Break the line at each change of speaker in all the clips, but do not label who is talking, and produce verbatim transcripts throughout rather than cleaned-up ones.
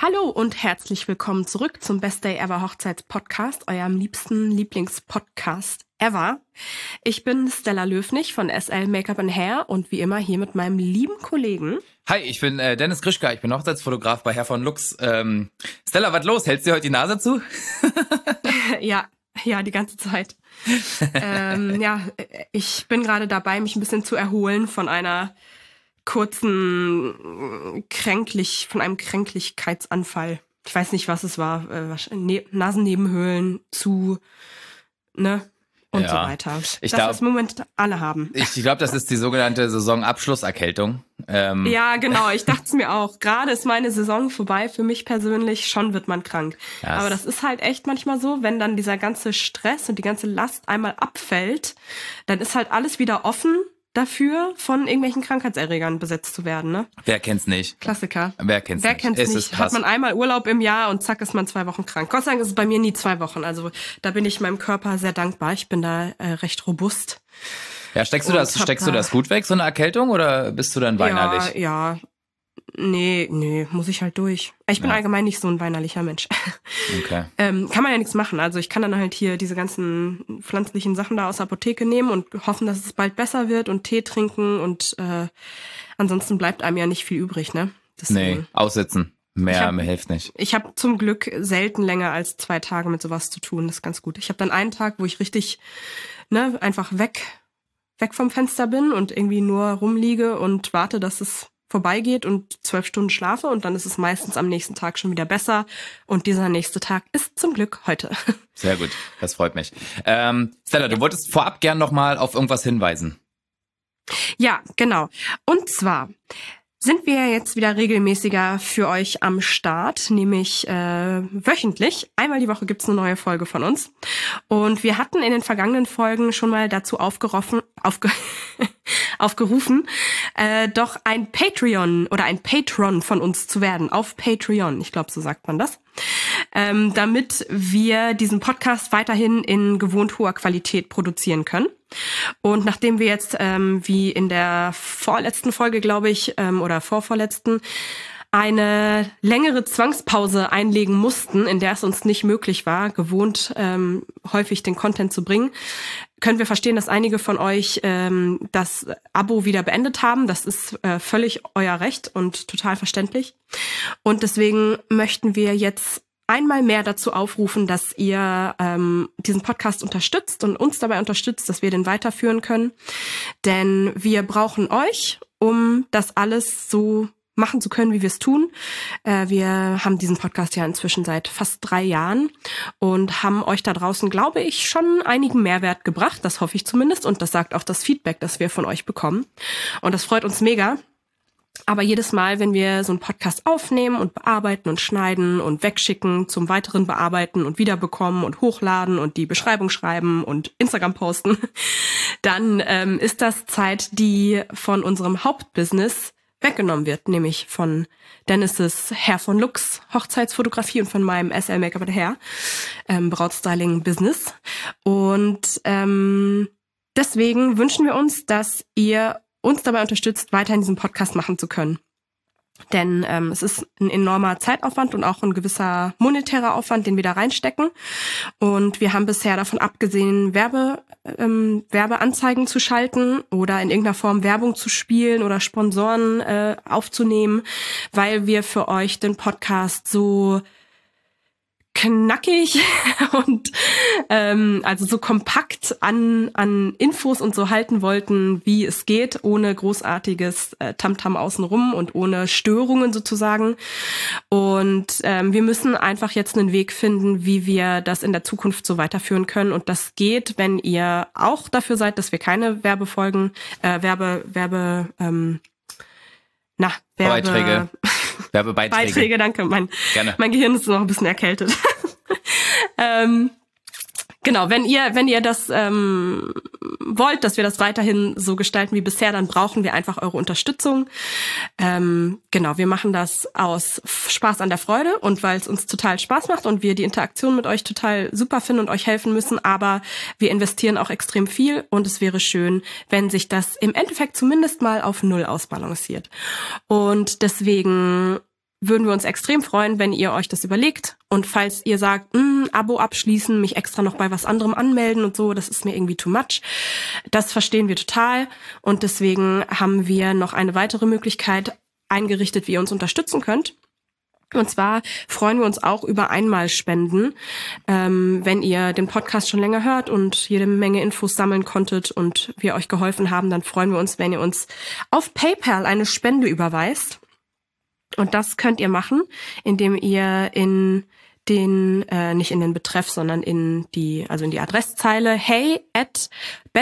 Hallo und herzlich willkommen zurück zum Best Day Ever Hochzeitspodcast, eurem liebsten Lieblingspodcast ever. Ich bin Stella Löfnig von S L Make-up and Hair und wie immer hier mit meinem lieben Kollegen.
Hi, ich bin äh, Dennis Grischka, ich bin Hochzeitsfotograf bei Herr von Lux. Ähm, Stella, was los? Hältst du dir heute die Nase zu?
ja, ja, die ganze Zeit. ähm, ja, ich bin gerade dabei, mich ein bisschen zu erholen von einer kurzen kränklich, von einem Kränklichkeitsanfall. Ich weiß nicht, was es war. Äh, ne- Nasennebenhöhlen zu, ne? Und
ja.
so weiter.
Ich
das,
glaub,
was im Moment alle haben.
Ich, ich glaube, das ist die sogenannte Saisonabschlusserkältung. Ähm.
Ja, genau. Ich dachte es mir auch. Gerade ist meine Saison vorbei. Für mich persönlich schon wird man krank. Ja, aber das ist halt echt manchmal so, wenn dann dieser ganze Stress und die ganze Last einmal abfällt, dann ist halt alles wieder offen dafür, von irgendwelchen Krankheitserregern besetzt zu werden, ne?
Wer kennt's nicht?
Klassiker.
Wer kennt's
Wer
nicht?
kennt's
es
nicht?
Ist krass.
Hat man einmal Urlaub im Jahr und zack ist man zwei Wochen krank. Gott sei Dank ist es bei mir nie zwei Wochen. Also da bin ich meinem Körper sehr dankbar. Ich bin da äh, recht robust.
Ja, steckst du das, steckst da du das gut weg, so eine Erkältung, oder bist du dann weinerlich?
Ja, ja. Nee, nee, muss ich halt durch. Ich bin ja. allgemein nicht so ein weinerlicher Mensch.
Okay.
ähm, kann man ja nichts machen. Also ich kann dann halt hier diese ganzen pflanzlichen Sachen da aus der Apotheke nehmen und hoffen, dass es bald besser wird und Tee trinken und äh, ansonsten bleibt einem ja nicht viel übrig, ne?
Deswegen. Nee, aussitzen. Mehr,
hab,
mehr hilft nicht.
Ich habe zum Glück selten länger als zwei Tage mit sowas zu tun. Das ist ganz gut. Ich habe dann einen Tag, wo ich richtig, ne, einfach weg, weg vom Fenster bin und irgendwie nur rumliege und warte, dass es vorbeigeht und zwölf Stunden schlafe und dann ist es meistens am nächsten Tag schon wieder besser und dieser nächste Tag ist zum Glück heute.
Sehr gut, das freut mich. Ähm, Stella, ja. Du wolltest vorab gern noch mal auf irgendwas hinweisen.
Ja, genau. Und zwar sind wir jetzt wieder regelmäßiger für euch am Start, nämlich äh, wöchentlich. Einmal die Woche gibt's eine neue Folge von uns. Und wir hatten in den vergangenen Folgen schon mal dazu aufgerufen, aufge aufgerufen, äh, doch ein Patreon oder ein Patron von uns zu werden, auf Patreon. Ich glaube, so sagt man das. Ähm, damit wir diesen Podcast weiterhin in gewohnt hoher Qualität produzieren können. Und nachdem wir jetzt, ähm, wie in der vorletzten Folge, glaube ich, ähm, oder vorvorletzten, eine längere Zwangspause einlegen mussten, in der es uns nicht möglich war, gewohnt ähm, häufig den Content zu bringen, können wir verstehen, dass einige von euch ähm, das Abo wieder beendet haben. Das ist äh, völlig euer Recht und total verständlich. Und deswegen möchten wir jetzt einmal mehr dazu aufrufen, dass ihr ähm, diesen Podcast unterstützt und uns dabei unterstützt, dass wir den weiterführen können. Denn wir brauchen euch, um das alles so machen zu können, wie wir es tun. Äh, wir haben diesen Podcast ja inzwischen seit fast drei Jahren und haben euch da draußen, glaube ich, schon einigen Mehrwert gebracht. Das hoffe ich zumindest und das sagt auch das Feedback, das wir von euch bekommen. Und das freut uns mega. Aber jedes Mal, wenn wir so einen Podcast aufnehmen und bearbeiten und schneiden und wegschicken, zum weiteren Bearbeiten und wiederbekommen und hochladen und die Beschreibung schreiben und Instagram posten, dann ähm, ist das Zeit, die von unserem Hauptbusiness weggenommen wird, nämlich von Dennis' Herr von Lux Hochzeitsfotografie und von meinem S L Make-up and Hair ähm, Brautstyling-Business. Und ähm, deswegen wünschen wir uns, dass ihr uns dabei unterstützt, weiterhin diesen Podcast machen zu können. Denn ähm, es ist ein enormer Zeitaufwand und auch ein gewisser monetärer Aufwand, den wir da reinstecken. Und wir haben bisher davon abgesehen, Werbe, ähm, Werbeanzeigen zu schalten oder in irgendeiner Form Werbung zu spielen oder Sponsoren äh, aufzunehmen, weil wir für euch den Podcast so knackig und ähm, also so kompakt an an Infos und so halten wollten, wie es geht, ohne großartiges äh, Tamtam außenrum und ohne Störungen sozusagen. Und ähm, wir müssen einfach jetzt einen Weg finden, wie wir das in der Zukunft so weiterführen können. Und das geht, wenn ihr auch dafür seid, dass wir keine Werbefolgen, äh, Werbe, Werbe, ähm, na, Werbe...
Beiträge. Werbebeiträge.
Beiträge, danke. Mein,
Gerne.
Mein Gehirn ist noch ein bisschen erkältet. ähm, genau, wenn ihr, wenn ihr das ähm, wollt, dass wir das weiterhin so gestalten wie bisher, dann brauchen wir einfach eure Unterstützung. Ähm, genau, wir machen das aus Spaß an der Freude und weil es uns total Spaß macht und wir die Interaktion mit euch total super finden und euch helfen müssen, aber wir investieren auch extrem viel und es wäre schön, wenn sich das im Endeffekt zumindest mal auf Null ausbalanciert. Und deswegen würden wir uns extrem freuen, wenn ihr euch das überlegt. Und falls ihr sagt, Abo abschließen, mich extra noch bei was anderem anmelden und so, das ist mir irgendwie too much, das verstehen wir total. Und deswegen haben wir noch eine weitere Möglichkeit eingerichtet, wie ihr uns unterstützen könnt. Und zwar freuen wir uns auch über Einmalspenden. Ähm, wenn ihr den Podcast schon länger hört und jede Menge Infos sammeln konntet und wir euch geholfen haben, dann freuen wir uns, wenn ihr uns auf PayPal eine Spende überweist. Und das könnt ihr machen, indem ihr in den, äh, nicht in den Betreff, sondern in die, also in die Adresszeile hey at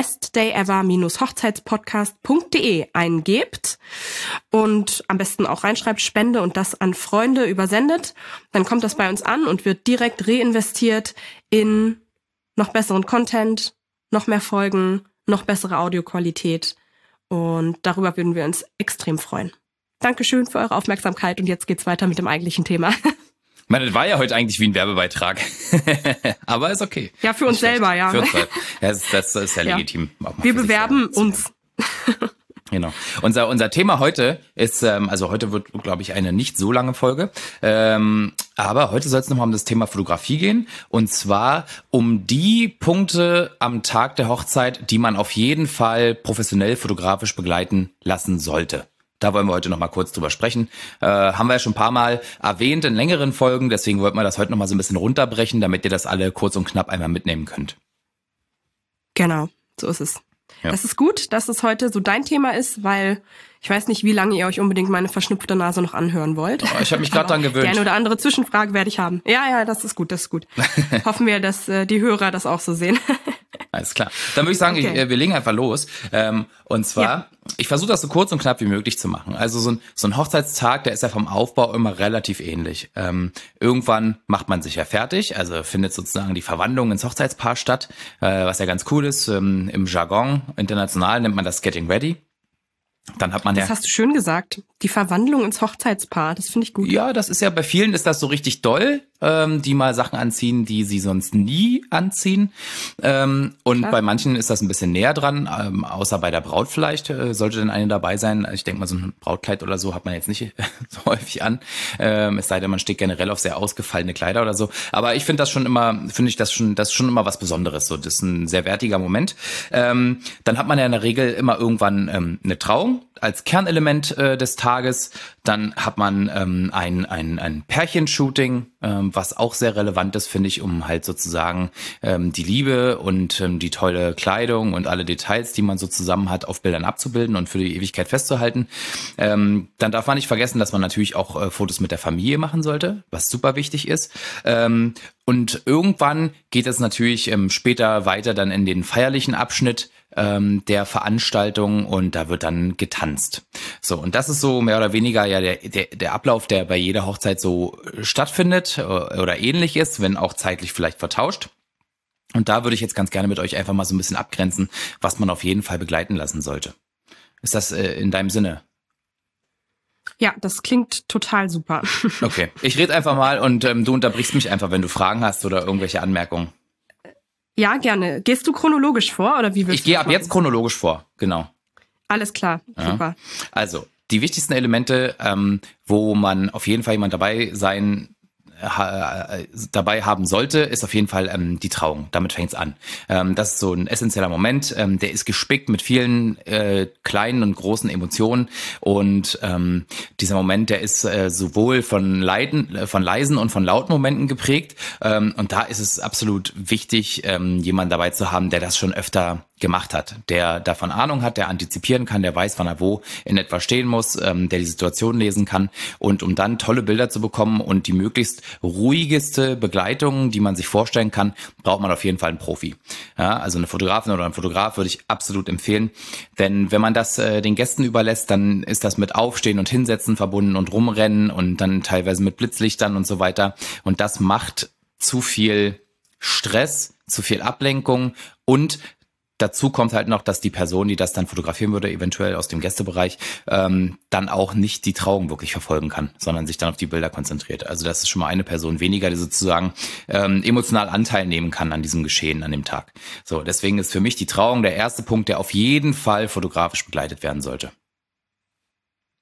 bestdayever-hochzeitspodcast punkt de eingebt und am besten auch reinschreibt Spende und das an Freunde übersendet. Dann kommt das bei uns an und wird direkt reinvestiert in noch besseren Content, noch mehr Folgen, noch bessere Audioqualität und darüber würden wir uns extrem freuen. Dankeschön für eure Aufmerksamkeit und jetzt geht's weiter mit dem eigentlichen Thema.
Ich meine, das war ja heute eigentlich wie ein Werbebeitrag. Aber ist okay.
Ja, für uns selber, ja.
Für uns selber. Ja, das, das ist ja, ja legitim.
Wir bewerben uns.
Genau. Unser unser Thema heute ist, ähm, also heute wird, glaube ich, eine nicht so lange Folge, ähm, aber heute soll es nochmal um das Thema Fotografie gehen und zwar um die Punkte am Tag der Hochzeit, die man auf jeden Fall professionell fotografisch begleiten lassen sollte. Da wollen wir heute noch mal kurz drüber sprechen. Äh, haben wir ja schon ein paar Mal erwähnt in längeren Folgen, deswegen wollten wir das heute noch mal so ein bisschen runterbrechen, damit ihr das alle kurz und knapp einmal mitnehmen könnt.
Genau, so ist es.
Ja.
Das ist gut, dass es heute so dein Thema ist, weil ich weiß nicht, wie lange ihr euch unbedingt meine verschnupfte Nase noch anhören wollt.
Oh, ich habe mich gerade dran gewöhnt.
Die eine oder andere Zwischenfrage werde ich haben. Ja, ja, das ist gut, das ist gut. Hoffen wir, dass äh, die Hörer das auch so sehen.
Alles klar. Dann würde ich sagen, okay. ich, wir legen einfach los. Ähm, und zwar, ja. ich versuche das so kurz und knapp wie möglich zu machen. Also so ein, so ein Hochzeitstag, der ist ja vom Aufbau immer relativ ähnlich. Ähm, irgendwann macht man sich ja fertig, also findet sozusagen die Verwandlung ins Hochzeitspaar statt, äh, was ja ganz cool ist. Ähm, im Jargon international nennt man das Getting Ready. Dann hat man
das
ja.
hast du schön gesagt. Die Verwandlung ins Hochzeitspaar, das finde ich gut.
Ja, das ist ja bei vielen ist das so richtig doll, ähm, die mal Sachen anziehen, die sie sonst nie anziehen. Ähm, und Klar. bei manchen ist das ein bisschen näher dran, ähm, außer bei der Braut vielleicht äh, sollte denn eine dabei sein. Ich denke mal, so ein Brautkleid oder so hat man jetzt nicht so häufig an. Ähm, es sei denn, man steht generell auf sehr ausgefallene Kleider oder so. Aber ich finde das schon immer, finde ich das schon, das ist schon immer was Besonderes. So, das ist ein sehr wertiger Moment. Ähm, dann hat man ja in der Regel immer irgendwann ähm, eine Trauung als Kernelement äh, des Tages. Dann hat man ähm, ein, ein, ein Pärchenshooting, ähm, was auch sehr relevant ist, finde ich, um halt sozusagen ähm, die Liebe und ähm, die tolle Kleidung und alle Details, die man so zusammen hat, auf Bildern abzubilden und für die Ewigkeit festzuhalten. Ähm, dann darf man nicht vergessen, dass man natürlich auch äh, Fotos mit der Familie machen sollte, was super wichtig ist. Ähm, und irgendwann geht es natürlich ähm, später weiter dann in den feierlichen Abschnitt ähm, der Veranstaltung und da wird dann getanzt. So, und das ist so mehr oder weniger ja der, der, der Ablauf, der bei jeder Hochzeit so stattfindet oder ähnlich ist, wenn auch zeitlich vielleicht vertauscht. Und da würde ich jetzt ganz gerne mit euch einfach mal so ein bisschen abgrenzen, was man auf jeden Fall begleiten lassen sollte. Ist das äh, in deinem Sinne?
Ja, das klingt total super.
Okay, ich rede einfach mal und ähm, du unterbrichst mich einfach, wenn du Fragen hast oder irgendwelche Anmerkungen.
Ja, gerne. Gehst du chronologisch vor oder wie willst
ich du Ich gehe ab machen? Jetzt chronologisch vor, genau.
Alles klar,
ja.
Super.
Also, die wichtigsten Elemente, ähm, wo man auf jeden Fall jemand dabei sein Ha, dabei haben sollte, ist auf jeden Fall ähm, die Trauung. Damit fängt's an. Ähm, das ist so ein essentieller Moment. Ähm, der ist gespickt mit vielen äh, kleinen und großen Emotionen und ähm, dieser Moment, der ist äh, sowohl von leiden, äh, von leisen und von lauten Momenten geprägt. Ähm, und da ist es absolut wichtig, ähm, jemanden dabei zu haben, der das schon öfter gemacht hat, der davon Ahnung hat, der antizipieren kann, der weiß, wann er wo in etwa stehen muss, ähm, der die Situation lesen kann und um dann tolle Bilder zu bekommen und die möglichst ruhigste Begleitung, die man sich vorstellen kann, braucht man auf jeden Fall einen Profi. Ja, also eine Fotografin oder ein Fotograf würde ich absolut empfehlen, denn wenn man das äh, den Gästen überlässt, dann ist das mit Aufstehen und Hinsetzen verbunden und Rumrennen und dann teilweise mit Blitzlichtern und so weiter und das macht zu viel Stress, zu viel Ablenkung und dazu kommt halt noch, dass die Person, die das dann fotografieren würde, eventuell aus dem Gästebereich, ähm, dann auch nicht die Trauung wirklich verfolgen kann, sondern sich dann auf die Bilder konzentriert. Also das ist schon mal eine Person weniger, die sozusagen ähm, emotional Anteil nehmen kann an diesem Geschehen an dem Tag. So, deswegen ist für mich die Trauung der erste Punkt, der auf jeden Fall fotografisch begleitet werden sollte.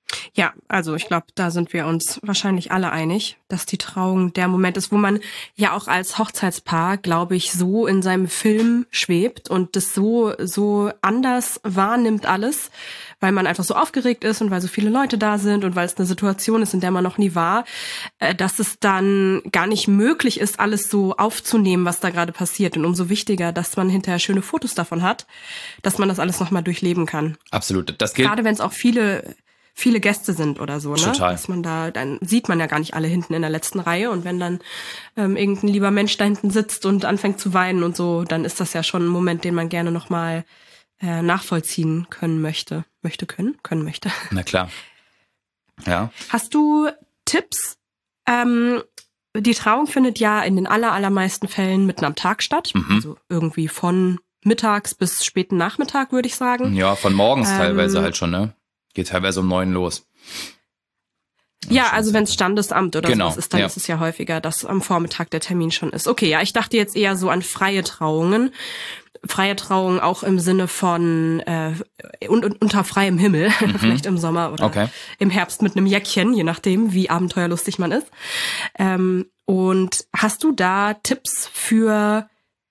Ja, also ich glaube, da sind wir uns wahrscheinlich alle einig, dass die Trauung der Moment ist, wo man ja auch als Hochzeitspaar, glaube ich, so in seinem Film schwebt und das so so anders wahrnimmt alles, weil man einfach so aufgeregt ist und weil so viele Leute da sind und weil es eine Situation ist, in der man noch nie war, dass es dann gar nicht möglich ist, alles so aufzunehmen, was da gerade passiert. Und umso wichtiger, dass man hinterher schöne Fotos davon hat, dass man das alles nochmal durchleben kann.
Absolut. Das gilt.
Gerade wenn es auch viele viele Gäste sind oder so, ne?
Total.
Dass man da, dann sieht man ja gar nicht alle hinten in der letzten Reihe und wenn dann ähm, irgendein lieber Mensch da hinten sitzt und anfängt zu weinen und so, dann ist das ja schon ein Moment, den man gerne nochmal äh, nachvollziehen können möchte. Möchte können? Können möchte.
Na klar. Ja.
Hast du Tipps? Ähm, die Trauung findet ja in den aller, allermeisten Fällen mitten am Tag statt. Mhm. Also irgendwie von mittags bis späten Nachmittag, würde ich sagen.
Ja, von morgens ähm, teilweise halt schon, ne? Geht teilweise um neun los.
Ja, also wenn es Standesamt oder
genau,
sowas ist, dann ja. ist es ja häufiger, dass am Vormittag der Termin schon ist. Okay, ja, ich dachte jetzt eher so an freie Trauungen. Freie Trauungen auch im Sinne von äh, und, und unter freiem Himmel, mhm. vielleicht im Sommer oder okay. im Herbst mit einem Jäckchen, je nachdem, wie abenteuerlustig man ist. Ähm, und hast du da Tipps für,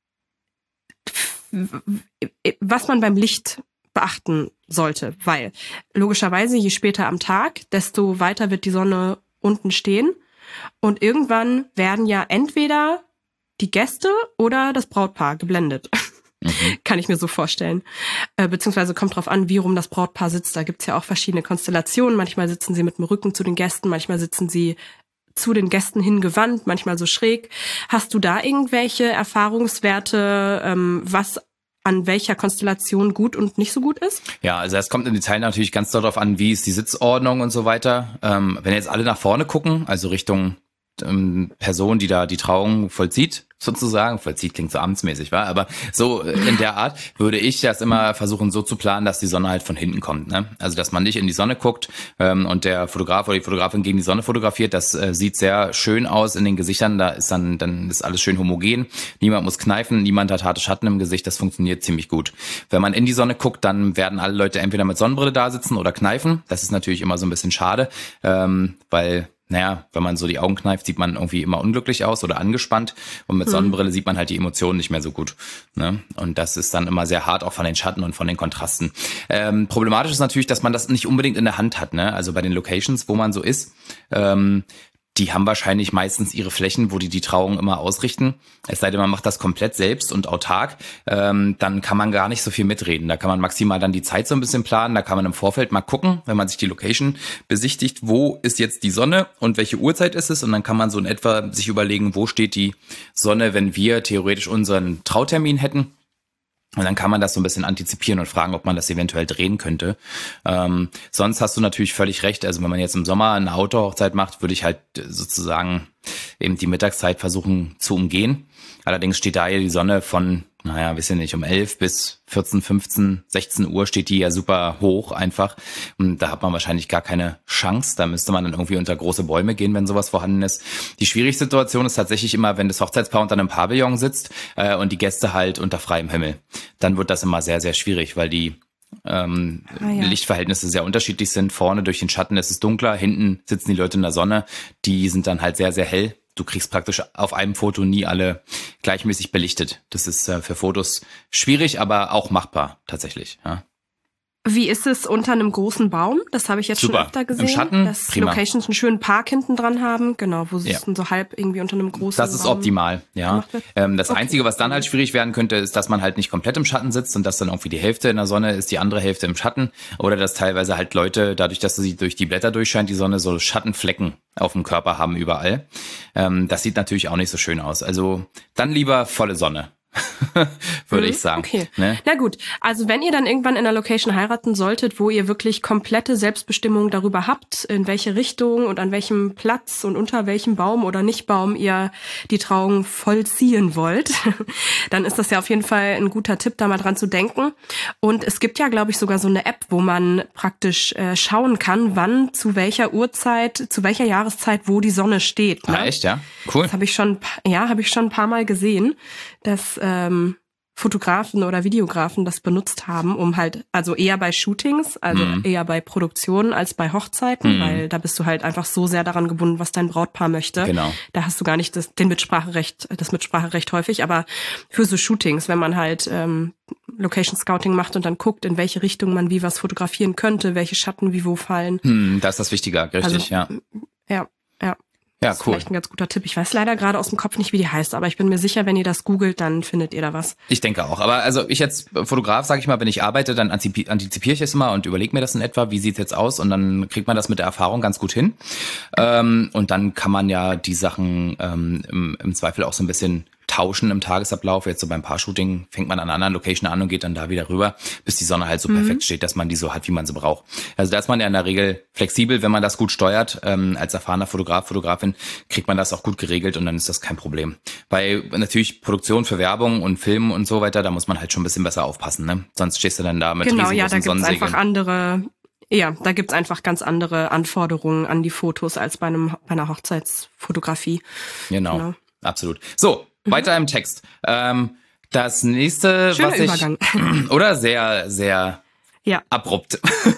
was man beim Licht beachten sollte, weil logischerweise je später am Tag, desto weiter wird die Sonne unten stehen und irgendwann werden ja entweder die Gäste oder das Brautpaar geblendet. Mhm. Kann ich mir so vorstellen. Äh, beziehungsweise kommt drauf an, wie rum das Brautpaar sitzt. Da gibt's ja auch verschiedene Konstellationen. Manchmal sitzen sie mit dem Rücken zu den Gästen, manchmal sitzen sie zu den Gästen hingewandt, manchmal so schräg. Hast du da irgendwelche Erfahrungswerte, ähm, was an welcher Konstellation gut und nicht so gut ist?
Ja, also es kommt im Detail natürlich ganz darauf an, wie ist die Sitzordnung und so weiter. Ähm, wenn jetzt alle nach vorne gucken, also Richtung ähm, Person, die da die Trauung vollzieht, sozusagen, vollzieht klingt so amtsmäßig, wa? Aber so in der Art würde ich das immer versuchen so zu planen, dass die Sonne halt von hinten kommt, ne? Also dass man nicht in die Sonne guckt ähm, und der Fotograf oder die Fotografin gegen die Sonne fotografiert, das äh, sieht sehr schön aus in den Gesichtern, da ist dann dann ist alles schön homogen, niemand muss kneifen, niemand hat harte Schatten im Gesicht, das funktioniert ziemlich gut. Wenn man in die Sonne guckt, dann werden alle Leute entweder mit Sonnenbrille da sitzen oder kneifen, das ist natürlich immer so ein bisschen schade, ähm, weil naja, wenn man so die Augen kneift, sieht man irgendwie immer unglücklich aus oder angespannt und mit Sonnenbrille sieht man halt die Emotionen nicht mehr so gut, ne? Und das ist dann immer sehr hart auch von den Schatten und von den Kontrasten. Ähm, problematisch ist natürlich, dass man das nicht unbedingt in der Hand hat, ne? Also bei den Locations, wo man so ist, ähm, die haben wahrscheinlich meistens ihre Flächen, wo die die Trauung immer ausrichten. Es sei denn, man macht das komplett selbst und autark, ähm, dann kann man gar nicht so viel mitreden. Da kann man maximal dann die Zeit so ein bisschen planen, da kann man im Vorfeld mal gucken, wenn man sich die Location besichtigt, wo ist jetzt die Sonne und welche Uhrzeit ist es, und dann kann man so in etwa sich überlegen, wo steht die Sonne, wenn wir theoretisch unseren Trautermin hätten. Und dann kann man das so ein bisschen antizipieren und fragen, ob man das eventuell drehen könnte. Ähm, sonst hast du natürlich völlig recht. Also wenn man jetzt im Sommer eine Outdoor-Hochzeit macht, würde ich halt sozusagen eben die Mittagszeit versuchen zu umgehen. Allerdings steht da ja die Sonne von, naja, weiß ich nicht, um elf bis vierzehn, fünfzehn, sechzehn Uhr steht die ja super hoch einfach. Und da hat man wahrscheinlich gar keine Chance. Da müsste man dann irgendwie unter große Bäume gehen, wenn sowas vorhanden ist. Die schwierige Situation ist tatsächlich immer, wenn das Hochzeitspaar unter einem Pavillon sitzt äh, und die Gäste halt unter freiem Himmel. Dann wird das immer sehr, sehr schwierig, weil die ähm, ah, ja. Lichtverhältnisse sehr unterschiedlich sind. Vorne durch den Schatten ist es dunkler, hinten sitzen die Leute in der Sonne. Die sind dann halt sehr, sehr hell. Du kriegst praktisch auf einem Foto nie alle gleichmäßig belichtet. Das ist äh, für Fotos schwierig, aber auch machbar tatsächlich. Ja.
Wie ist es unter einem großen Baum? Das habe ich jetzt
Super.
schon öfter gesehen.
Im Schatten,
dass
prima.
Locations einen schönen Park hinten dran haben, genau, wo sie
Ja.
so halb irgendwie unter einem großen Baum.
Das ist optimal, ja. Ähm, das
Okay.
Einzige, was dann halt schwierig werden könnte, ist, dass man halt nicht komplett im Schatten sitzt und dass dann irgendwie die Hälfte in der Sonne ist, die andere Hälfte im Schatten. Oder dass teilweise halt Leute, dadurch, dass sie durch die Blätter durchscheint, die Sonne so Schattenflecken auf dem Körper haben überall. Ähm, das sieht natürlich auch nicht so schön aus. Also dann lieber volle Sonne. Würde
mhm,
ich sagen.
Okay.
Ne?
Na gut, also wenn ihr dann irgendwann in einer Location heiraten solltet, wo ihr wirklich komplette Selbstbestimmung darüber habt, in welche Richtung und an welchem Platz und unter welchem Baum oder nicht Baum ihr die Trauung vollziehen wollt, dann ist das ja auf jeden Fall ein guter Tipp, da mal dran zu denken. Und es gibt ja, glaube ich, sogar so eine App, wo man praktisch äh, schauen kann, wann, zu welcher Uhrzeit, zu welcher Jahreszeit, wo die Sonne steht. Ne?
Ah, echt, ja? Cool.
Das habe ich schon, ja, habe ich schon ein paar Mal gesehen. Das ähm, Fotografen oder Videografen das benutzt haben, um halt, also eher bei Shootings, also mhm. eher bei Produktionen als bei Hochzeiten, mhm. weil da bist du halt einfach so sehr daran gebunden, was dein Brautpaar möchte.
Genau.
Da hast du gar nicht das, den Mitspracherecht, das Mitspracherecht häufig, aber für so Shootings, wenn man halt ähm, Location Scouting macht und dann guckt, in welche Richtung man wie was fotografieren könnte, welche Schatten wie wo fallen.
Hm, da ist das wichtiger, richtig,
also,
ja.
Ja, ja.
Ja,
das ist
cool.
Vielleicht ein ganz guter Tipp. Ich weiß leider gerade aus dem Kopf nicht, wie die heißt, aber ich bin mir sicher, wenn ihr das googelt, dann findet ihr da was.
Ich denke auch. Aber also ich als Fotograf, sage ich mal, wenn ich arbeite, dann antizipiere ich es immer und überlege mir das in etwa, wie sieht's jetzt aus, und dann kriegt man das mit der Erfahrung ganz gut hin. Ähm, und dann kann man ja die Sachen ähm, im, im Zweifel auch so ein bisschen tauschen im Tagesablauf. Jetzt so beim Paar-Shooting fängt man an einer anderen Location an und geht dann da wieder rüber, bis die Sonne halt so mhm. perfekt steht, dass man die so hat, wie man sie braucht. Also da ist man ja in der Regel flexibel, wenn man das gut steuert. Ähm, als erfahrener Fotograf, Fotografin kriegt man das auch gut geregelt und dann ist das kein Problem. Bei natürlich Produktion für Werbung und Film und so weiter, da muss man halt schon ein bisschen besser aufpassen, ne? Sonst stehst du dann da mit
genau,
riesengroßen
ja, da gibt's
Sonnensegeln.
einfach andere, ja, da gibt's einfach ganz andere Anforderungen an die Fotos als bei einem bei einer Hochzeitsfotografie.
Genau, genau. Absolut. So, weiter im Text. Ähm, das nächste,
Schöner
was ich...
Übergang.
Oder sehr, sehr
ja.
abrupt.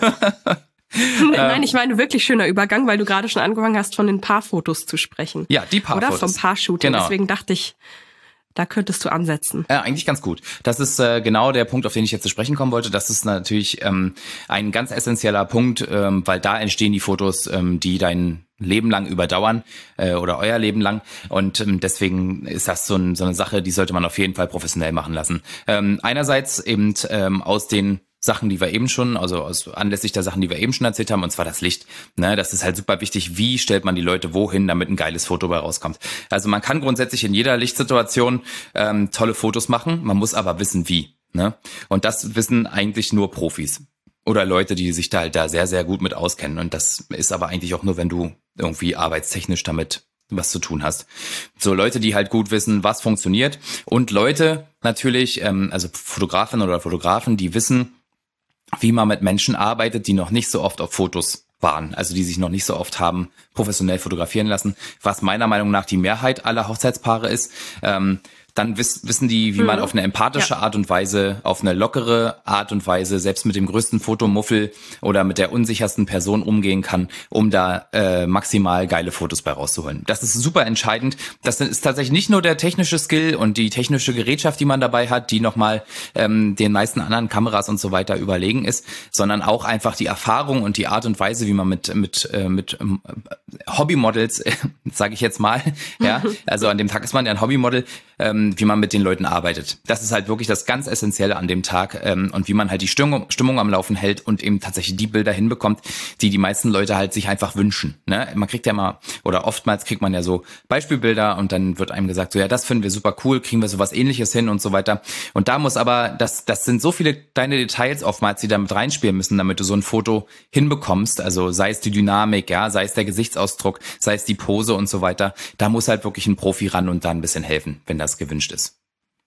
Nein, ich meine wirklich schöner Übergang, weil du gerade schon angefangen hast, von den Paarfotos zu sprechen.
Ja, die Paarfotos.
Oder vom Paar-Shooting.
Genau.
Deswegen dachte ich, da könntest du ansetzen.
Ja, eigentlich ganz gut. Das ist äh, genau der Punkt, auf den ich jetzt zu sprechen kommen wollte. Das ist natürlich ähm, ein ganz essentieller Punkt, ähm, weil da entstehen die Fotos, ähm, die dein Leben lang überdauern äh, oder euer Leben lang. Und ähm, deswegen ist das so, ein, so eine Sache, die sollte man auf jeden Fall professionell machen lassen. Ähm, einerseits eben ähm, aus den Sachen, die wir eben schon, also aus, anlässlich der Sachen, die wir eben schon erzählt haben, und zwar das Licht. Ne, das ist halt super wichtig. Wie stellt man die Leute wohin, damit ein geiles Foto bei rauskommt? Also man kann grundsätzlich in jeder Lichtsituation ähm, tolle Fotos machen. Man muss aber wissen, wie. Ne? Und das wissen eigentlich nur Profis oder Leute, die sich da halt da sehr, sehr gut mit auskennen. Und das ist aber eigentlich auch nur, wenn du irgendwie arbeitstechnisch damit was zu tun hast. So Leute, die halt gut wissen, was funktioniert, und Leute natürlich, ähm, also Fotografinnen oder Fotografen, die wissen, wie man mit Menschen arbeitet, die noch nicht so oft auf Fotos waren, also die sich noch nicht so oft haben professionell fotografieren lassen, was meiner Meinung nach die Mehrheit aller Hochzeitspaare ist. Ähm, dann wiss, wissen die, wie man auf eine empathische ja. Art und Weise, auf eine lockere Art und Weise, selbst mit dem größten Fotomuffel oder mit der unsichersten Person umgehen kann, um da äh, maximal geile Fotos bei rauszuholen. Das ist super entscheidend. Das ist tatsächlich nicht nur der technische Skill und die technische Gerätschaft, die man dabei hat, die nochmal ähm, den meisten anderen Kameras und so weiter überlegen ist, sondern auch einfach die Erfahrung und die Art und Weise, wie man mit mit äh, mit ähm, Hobbymodels, äh, sage ich jetzt mal, ja, also an dem Tag ist man ja ein Hobbymodel, ähm, wie man mit den Leuten arbeitet. Das ist halt wirklich das ganz Essentielle an dem Tag, ähm, und wie man halt die Stimmung, Stimmung am Laufen hält und eben tatsächlich die Bilder hinbekommt, die die meisten Leute halt sich einfach wünschen. Ne? Man kriegt ja mal, oder oftmals kriegt man ja so Beispielbilder und dann wird einem gesagt, so ja, das finden wir super cool, kriegen wir sowas Ähnliches hin und so weiter. Und da muss aber, das, das sind so viele kleine Details oftmals, die da mit reinspielen müssen, damit du so ein Foto hinbekommst. Also sei es die Dynamik, ja, sei es der Gesichtsausdruck, sei es die Pose und so weiter. Da muss halt wirklich ein Profi ran und da ein bisschen helfen, wenn das gewünscht ist.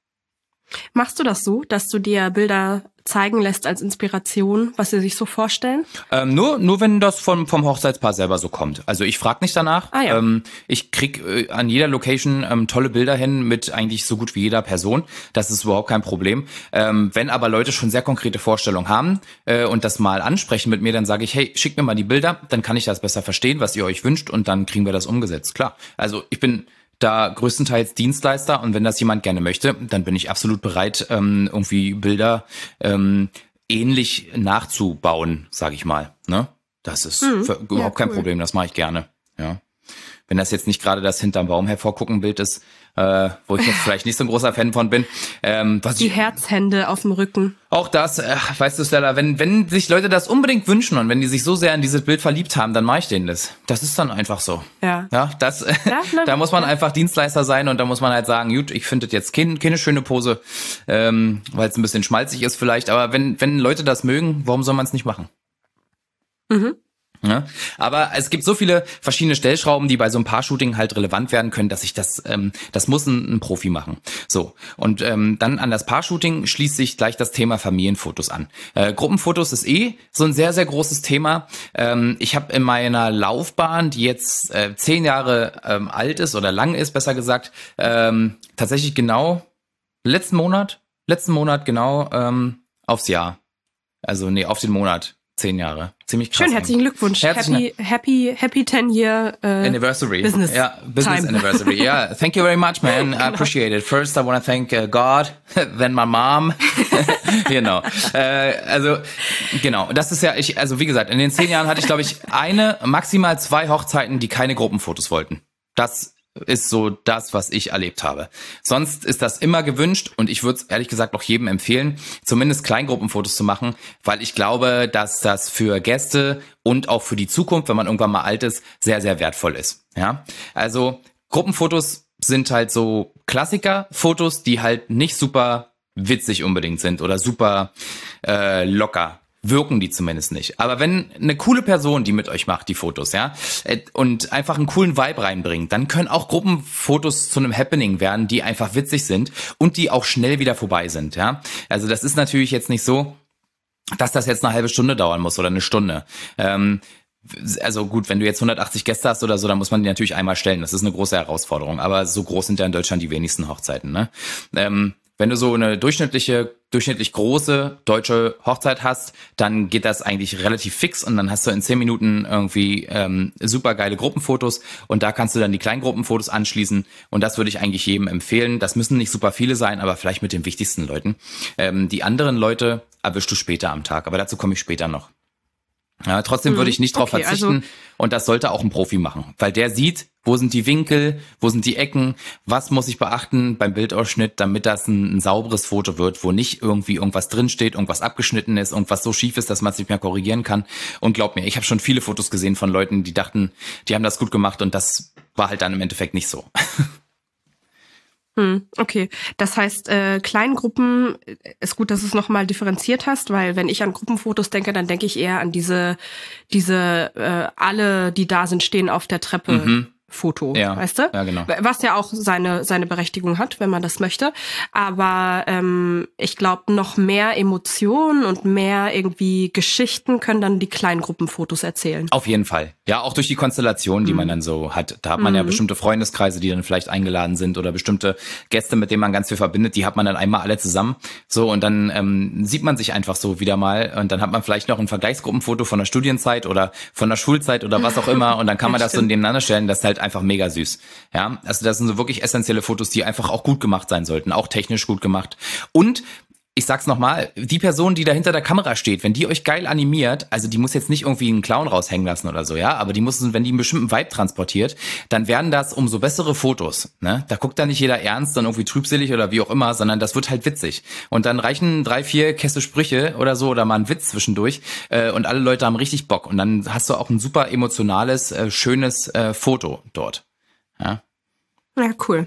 Machst du das so, dass du dir Bilder zeigen lässt als Inspiration, was sie sich so vorstellen?
Ähm, nur, nur wenn das vom, vom Hochzeitspaar selber so kommt. Also ich frage nicht danach.
Ah, ja.
ähm, ich krieg äh, an jeder Location ähm, tolle Bilder hin mit eigentlich so gut wie jeder Person. Das ist überhaupt kein Problem. Ähm, wenn aber Leute schon sehr konkrete Vorstellungen haben äh, und das mal ansprechen mit mir, dann sage ich, hey, schickt mir mal die Bilder, dann kann ich das besser verstehen, was ihr euch wünscht, und dann kriegen wir das umgesetzt. Klar. Also ich bin da größtenteils Dienstleister, und wenn das jemand gerne möchte, dann bin ich absolut bereit, ähm, irgendwie Bilder ähm, ähnlich nachzubauen, sage ich mal. Ne? Das ist
mhm.
für, überhaupt ja, kein
cool.
Problem, das mache ich gerne. Ja. Wenn das jetzt nicht gerade das hinterm Baum hervorgucken Bild ist, äh, wo ich jetzt vielleicht nicht so ein großer Fan von bin. Ähm, was
Die
ich,
Herzhände auf dem Rücken.
Auch das, äh, weißt du, Stella, wenn wenn sich Leute das unbedingt wünschen und wenn die sich so sehr in dieses Bild verliebt haben, dann mache ich denen das. Das ist dann einfach so.
Ja.
Ja, das,
Ja, na,
da muss man
ja.
einfach Dienstleister sein, und da muss man halt sagen, gut, ich finde das jetzt keine, keine schöne Pose, ähm, weil es ein bisschen schmalzig ist vielleicht, aber wenn wenn Leute das mögen, warum soll man es nicht machen?
Mhm.
Ja, aber es gibt so viele verschiedene Stellschrauben, die bei so einem Paar-Shooting halt relevant werden können, dass ich das, ähm, das muss ein, ein Profi machen. So, und ähm, dann an das Paar-Shooting schließt sich gleich das Thema Familienfotos an. Äh, Gruppenfotos ist eh so ein sehr, sehr großes Thema. Ähm, ich habe in meiner Laufbahn, die jetzt äh, zehn Jahre ähm, alt ist oder lang ist, besser gesagt, ähm, tatsächlich genau letzten Monat, letzten Monat genau ähm, aufs Jahr. Also nee, auf den Monat. Zehn Jahre. Ziemlich krass.
Schön, herzlichen Glückwunsch. Herzlichen happy, happy, happy ten year uh,
anniversary.
Business.
Ja, Business time. Anniversary. Yeah, thank you very much, man. I appreciate it. First, I want to thank uh, God, then my mom. Genau. Äh, also genau. Das ist ja, ich, also wie gesagt, in den zehn Jahren hatte ich, glaube ich, eine, maximal zwei Hochzeiten, die keine Gruppenfotos wollten. Das ist so das, was ich erlebt habe. Sonst ist das immer gewünscht und ich würde es ehrlich gesagt auch jedem empfehlen, zumindest Kleingruppenfotos zu machen, weil ich glaube, dass das für Gäste und auch für die Zukunft, wenn man irgendwann mal alt ist, sehr, sehr wertvoll ist. Ja, also Gruppenfotos sind halt so Klassiker-Fotos, die halt nicht super witzig unbedingt sind oder super äh, locker. Wirken die zumindest nicht. Aber wenn eine coole Person, die mit euch macht, die Fotos, ja, und einfach einen coolen Vibe reinbringt, dann können auch Gruppenfotos zu einem Happening werden, die einfach witzig sind und die auch schnell wieder vorbei sind, ja. Also das ist natürlich jetzt nicht so, dass das jetzt eine halbe Stunde dauern muss oder eine Stunde. Ähm, also gut, wenn du jetzt hundertachtzig Gäste hast oder so, dann muss man die natürlich einmal stellen. Das ist eine große Herausforderung. Aber so groß sind ja in Deutschland die wenigsten Hochzeiten, ne? Ähm, Wenn du so eine durchschnittliche, durchschnittlich große deutsche Hochzeit hast, dann geht das eigentlich relativ fix und dann hast du in zehn Minuten irgendwie ähm, super geile Gruppenfotos und da kannst du dann die Kleingruppenfotos anschließen und das würde ich eigentlich jedem empfehlen. Das müssen nicht super viele sein, aber vielleicht mit den wichtigsten Leuten. Ähm, die anderen Leute erwischst du später am Tag, aber dazu komme ich später noch. Ja, trotzdem würde ich nicht drauf okay, verzichten also und das sollte auch ein Profi machen, weil der sieht, wo sind die Winkel, wo sind die Ecken, was muss ich beachten beim Bildausschnitt, damit das ein, ein sauberes Foto wird, wo nicht irgendwie irgendwas drinsteht, irgendwas abgeschnitten ist, irgendwas so schief ist, dass man es nicht mehr korrigieren kann. Und glaub mir, ich habe schon viele Fotos gesehen von Leuten, die dachten, die haben das gut gemacht und das war halt dann im Endeffekt nicht so.
Hm, okay, das heißt, äh, Kleingruppen, ist gut, dass du es nochmal differenziert hast, weil wenn ich an Gruppenfotos denke, dann denke ich eher an diese, diese äh, alle, die da sind, stehen auf der Treppe. Mhm. Foto,
ja,
weißt du?
Ja, genau.
Was ja auch seine seine Berechtigung hat, wenn man das möchte. Aber ähm, ich glaube, noch mehr Emotionen und mehr irgendwie Geschichten können dann die Kleingruppenfotos erzählen.
Auf jeden Fall. Ja, auch durch die Konstellation, die mhm. man dann so hat. Da hat man mhm. ja bestimmte Freundeskreise, die dann vielleicht eingeladen sind oder bestimmte Gäste, mit denen man ganz viel verbindet. Die hat man dann einmal alle zusammen. So, und dann ähm, sieht man sich einfach so wieder mal. Und dann hat man vielleicht noch ein Vergleichsgruppenfoto von der Studienzeit oder von der Schulzeit oder was auch immer. Und dann kann man das so nebeneinander stellen. Das ist halt einfach mega süß. Ja, also das sind so wirklich essentielle Fotos, die einfach auch gut gemacht sein sollten, auch technisch gut gemacht. Und ich sag's nochmal, die Person, die da hinter der Kamera steht, wenn die euch geil animiert, also die muss jetzt nicht irgendwie einen Clown raushängen lassen oder so, ja, aber die muss, wenn die einen bestimmten Vibe transportiert, dann werden das umso bessere Fotos, ne? Da guckt da nicht jeder ernst und irgendwie trübselig oder wie auch immer, sondern das wird halt witzig. Und dann reichen drei, vier Käste Sprüche oder so oder mal ein Witz zwischendurch äh, und alle Leute haben richtig Bock und dann hast du auch ein super emotionales, äh, schönes äh, Foto dort. Ja,
ja, cool.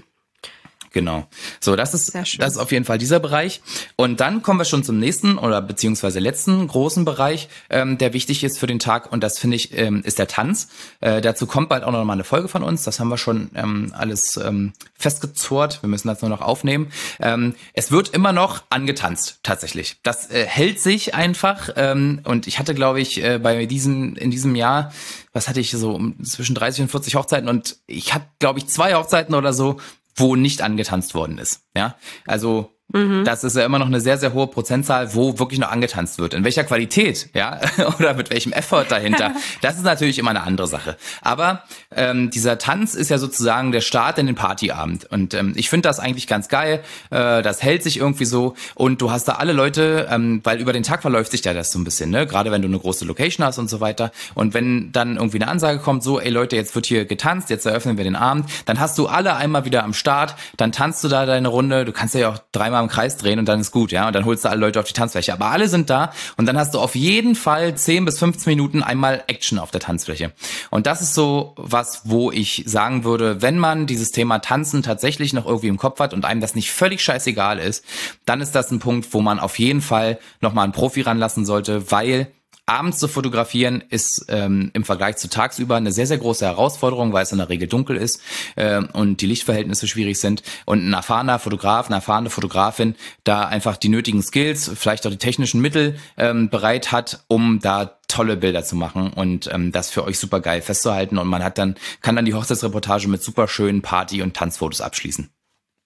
Genau. So, das ist, das ist auf jeden Fall dieser Bereich. Und dann kommen wir schon zum nächsten oder beziehungsweise letzten großen Bereich, ähm, der wichtig ist für den Tag. Und das finde ich, ähm, ist der Tanz. Äh, dazu kommt bald auch noch mal eine Folge von uns. Das haben wir schon ähm, alles ähm, festgezurrt. Wir müssen das nur noch aufnehmen. Ähm, es wird immer noch angetanzt, tatsächlich. Das äh, hält sich einfach. Ähm, und ich hatte, glaube ich, äh, bei diesem, in diesem Jahr, was hatte ich so zwischen dreißig und vierzig Hochzeiten und ich hatte, glaube ich, zwei Hochzeiten oder so, wo nicht angetanzt worden ist. Ja, also mhm. das ist ja immer noch eine sehr, sehr hohe Prozentzahl, wo wirklich noch angetanzt wird. In welcher Qualität, ja, oder mit welchem Effort dahinter, das ist natürlich immer eine andere Sache. Aber ähm, dieser Tanz ist ja sozusagen der Start in den Partyabend. Und ähm, ich finde das eigentlich ganz geil. Äh, das hält sich irgendwie so. Und du hast da alle Leute, ähm, weil über den Tag verläuft sich ja das so ein bisschen, ne? Gerade wenn du eine große Location hast und so weiter. Und wenn dann irgendwie eine Ansage kommt, so, ey Leute, jetzt wird hier getanzt, jetzt eröffnen wir den Abend, dann hast du alle einmal wieder am Start, dann tanzt du da deine Runde, du kannst ja auch dreimal im Kreis drehen und dann ist gut, ja, und dann holst du alle Leute auf die Tanzfläche. Aber alle sind da und dann hast du auf jeden Fall zehn bis fünfzehn Minuten einmal Action auf der Tanzfläche. Und das ist so was, wo ich sagen würde, wenn man dieses Thema Tanzen tatsächlich noch irgendwie im Kopf hat und einem das nicht völlig scheißegal ist, dann ist das ein Punkt, wo man auf jeden Fall nochmal einen Profi ranlassen sollte, weil abends zu fotografieren ist ähm, im Vergleich zu tagsüber eine sehr, sehr große Herausforderung, weil es in der Regel dunkel ist äh, und die Lichtverhältnisse schwierig sind. Und ein erfahrener Fotograf, eine erfahrene Fotografin da einfach die nötigen Skills, vielleicht auch die technischen Mittel ähm, bereit hat, um da tolle Bilder zu machen und ähm, das für euch super geil festzuhalten. Und man hat dann kann dann die Hochzeitsreportage mit super schönen Party- und Tanzfotos abschließen.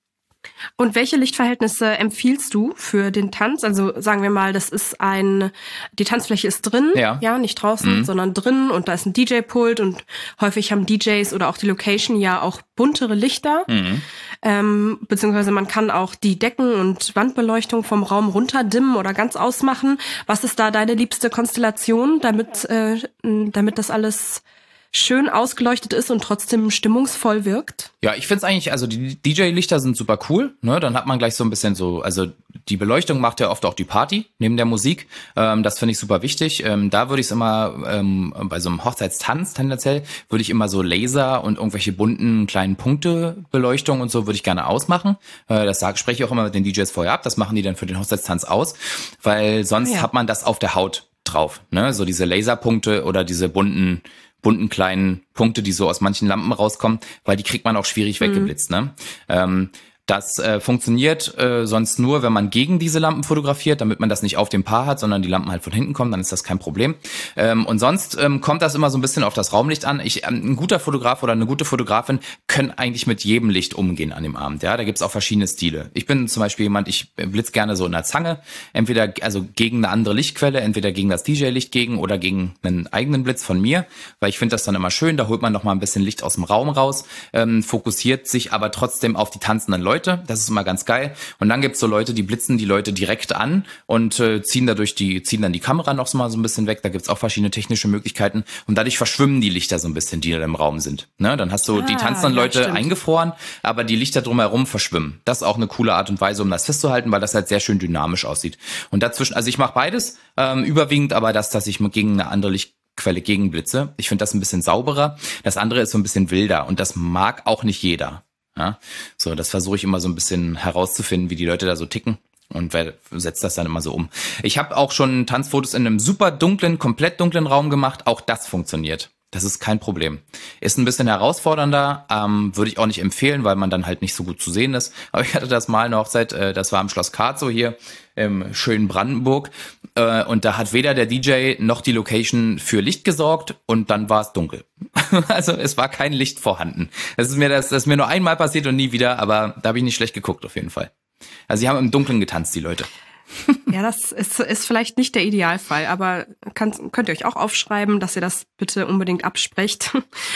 Und welche Lichtverhältnisse empfiehlst du für den Tanz? Also sagen wir mal, das ist ein, die Tanzfläche ist drin,
ja,
ja nicht draußen, mhm. sondern drin und da ist ein D J-Pult und häufig haben D Js oder auch die Location ja auch buntere Lichter, mhm. ähm, beziehungsweise man kann auch die Decken- und Wandbeleuchtung vom Raum runterdimmen oder ganz ausmachen. Was ist da deine liebste Konstellation, damit, äh, damit das alles schön ausgeleuchtet ist und trotzdem stimmungsvoll wirkt?
Ja, ich find's eigentlich, also die D J-Lichter sind super cool, ne? Dann hat man gleich so ein bisschen so, also die Beleuchtung macht ja oft auch die Party neben der Musik. Ähm, das finde ich super wichtig. Ähm, da würde ich es immer, ähm, bei so einem Hochzeitstanz tendenziell, würde ich immer so Laser und irgendwelche bunten kleinen Punkte Beleuchtung und so würde ich gerne ausmachen. Äh, das sage, spreche ich auch immer mit den D Js vorher ab. Das machen die dann für den Hochzeitstanz aus, weil sonst ja. hat man das auf der Haut drauf, ne? So diese Laserpunkte oder diese bunten bunten kleinen Punkte, die so aus manchen Lampen rauskommen, weil die kriegt man auch schwierig mhm. weggeblitzt. Ne? Ähm, das äh, funktioniert äh, sonst nur, wenn man gegen diese Lampen fotografiert, damit man das nicht auf dem Paar hat, sondern die Lampen halt von hinten kommen, dann ist das kein Problem. Ähm, und sonst ähm, kommt das immer so ein bisschen auf das Raumlicht an. Ich, ähm, ein guter Fotograf oder eine gute Fotografin können eigentlich mit jedem Licht umgehen an dem Abend. Ja, da gibt's auch verschiedene Stile. Ich bin zum Beispiel jemand, ich blitz gerne so in der Zange, entweder also gegen eine andere Lichtquelle, entweder gegen das D J-Licht gegen oder gegen einen eigenen Blitz von mir, weil ich finde das dann immer schön. Da holt man noch mal ein bisschen Licht aus dem Raum raus, ähm, fokussiert sich aber trotzdem auf die tanzenden Leute. Das ist immer ganz geil. Und dann gibt's so Leute, die blitzen die Leute direkt an und äh, ziehen dadurch die ziehen dann die Kamera noch so mal so ein bisschen weg. Da gibt's auch verschiedene technische Möglichkeiten und dadurch verschwimmen die Lichter so ein bisschen, die da im Raum sind. Ne? Dann hast du ah, die tanzenden ja, Leute stimmt. eingefroren, aber die Lichter drumherum verschwimmen. Das ist auch eine coole Art und Weise, um das festzuhalten, weil das halt sehr schön dynamisch aussieht. Und dazwischen, also ich mache beides, ähm, überwiegend aber das, dass ich gegen eine andere Licht Quelle gegenblitze. Ich finde das ein bisschen sauberer. Das andere ist so ein bisschen wilder und das mag auch nicht jeder. Ja, so, das versuche ich immer so ein bisschen herauszufinden, wie die Leute da so ticken und wer setzt das dann immer so um. Ich habe auch schon Tanzfotos in einem super dunklen, komplett dunklen Raum gemacht. Auch das funktioniert. Das ist kein Problem. Ist ein bisschen herausfordernder, ähm, würde ich auch nicht empfehlen, weil man dann halt nicht so gut zu sehen ist. Aber ich hatte das mal eine Hochzeit, äh, das war am Schloss Karzow hier im schönen Brandenburg. Äh, und da hat weder der D J noch die Location für Licht gesorgt und dann war es dunkel. Also es war kein Licht vorhanden. Das ist mir das, das ist mir nur einmal passiert und nie wieder, aber da habe ich nicht schlecht geguckt auf jeden Fall. Also sie haben im Dunkeln getanzt, die Leute.
Ja, das ist, ist vielleicht nicht der Idealfall, aber kann, könnt ihr euch auch aufschreiben, dass ihr das bitte unbedingt absprecht,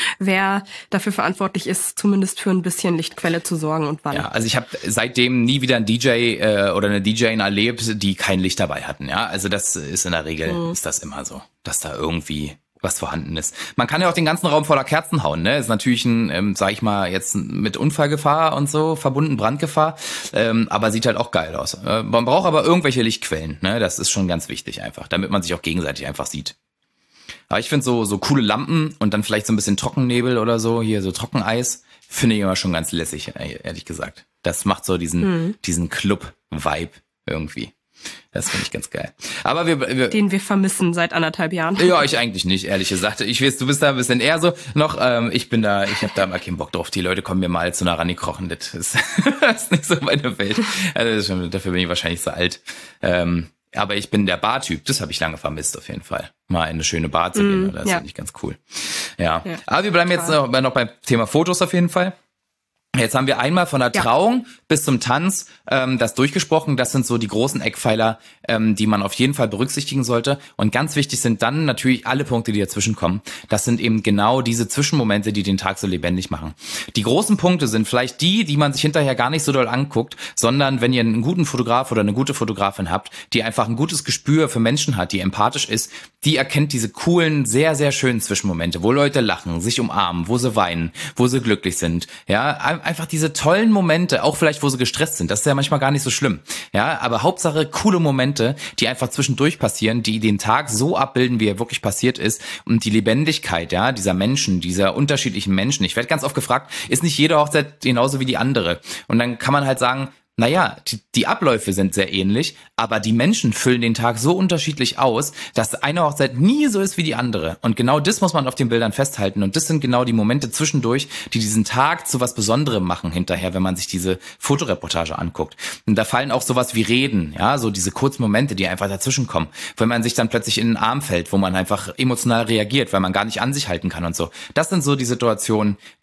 wer dafür verantwortlich ist, zumindest für ein bisschen Lichtquelle zu sorgen und wann.
Ja, also ich habe seitdem nie wieder einen D J äh, oder eine D J erlebt, die kein Licht dabei hatten. Ja, also das ist in der Regel, mhm. ist das immer so, dass da irgendwie was vorhanden ist. Man kann ja auch den ganzen Raum voller Kerzen hauen, ne? Ist natürlich ein, ähm, sag ich mal, jetzt mit Unfallgefahr und so verbunden, Brandgefahr, ähm, aber sieht halt auch geil aus. Äh, man braucht aber irgendwelche Lichtquellen, ne? Das ist schon ganz wichtig einfach, damit man sich auch gegenseitig einfach sieht. Aber ich finde so so coole Lampen und dann vielleicht so ein bisschen Trockennebel oder so, hier so Trockeneis, finde ich immer schon ganz lässig, ehrlich gesagt. Das macht so diesen mhm. diesen Club-Vibe irgendwie. Das finde ich ganz geil. Aber wir, wir
den wir vermissen seit anderthalb Jahren.
Ja, ich eigentlich nicht, ehrlich gesagt. Ich weiß, du bist da ein bisschen eher so noch. Ähm, ich bin da, ich habe da mal keinen Bock drauf. Die Leute kommen mir mal zu nah rangekrochen. Das ist, das ist nicht so meine Welt. Also das ist schon, dafür bin ich wahrscheinlich zu alt. Ähm, aber ich bin der Bartyp. Das habe ich lange vermisst auf jeden Fall. Mal in eine schöne Bar zu gehen. Mm, das ja. finde ich ganz cool. Ja. ja. Aber wir bleiben jetzt noch, noch beim Thema Fotos auf jeden Fall. Jetzt haben wir einmal von der Trauung ja. bis zum Tanz ähm, das durchgesprochen. Das sind so die großen Eckpfeiler, ähm, die man auf jeden Fall berücksichtigen sollte. Und ganz wichtig sind dann natürlich alle Punkte, die dazwischen kommen. Das sind eben genau diese Zwischenmomente, die den Tag so lebendig machen. Die großen Punkte sind vielleicht die, die man sich hinterher gar nicht so doll anguckt, sondern wenn ihr einen guten Fotograf oder eine gute Fotografin habt, die einfach ein gutes Gespür für Menschen hat, die empathisch ist, die erkennt diese coolen, sehr, sehr schönen Zwischenmomente, wo Leute lachen, sich umarmen, wo sie weinen, wo sie glücklich sind. Ja, einfach diese tollen Momente, auch vielleicht, wo sie gestresst sind. Das ist ja manchmal gar nicht so schlimm. Ja, aber Hauptsache coole Momente, die einfach zwischendurch passieren, die den Tag so abbilden, wie er wirklich passiert ist. Und die Lebendigkeit, ja, dieser Menschen, dieser unterschiedlichen Menschen. Ich werde ganz oft gefragt, ist nicht jede Hochzeit genauso wie die andere? Und dann kann man halt sagen, naja, die, die Abläufe sind sehr ähnlich, aber die Menschen füllen den Tag so unterschiedlich aus, dass eine Hochzeit nie so ist wie die andere. Und genau das muss man auf den Bildern festhalten. Und das sind genau die Momente zwischendurch, die diesen Tag zu was Besonderem machen hinterher, wenn man sich diese Fotoreportage anguckt. Und da fallen auch sowas wie Reden, ja, so diese kurzen Momente, die einfach dazwischen kommen. Wenn man sich dann plötzlich in den Arm fällt, wo man einfach emotional reagiert, weil man gar nicht an sich halten kann und so. Das sind so die Situationen, die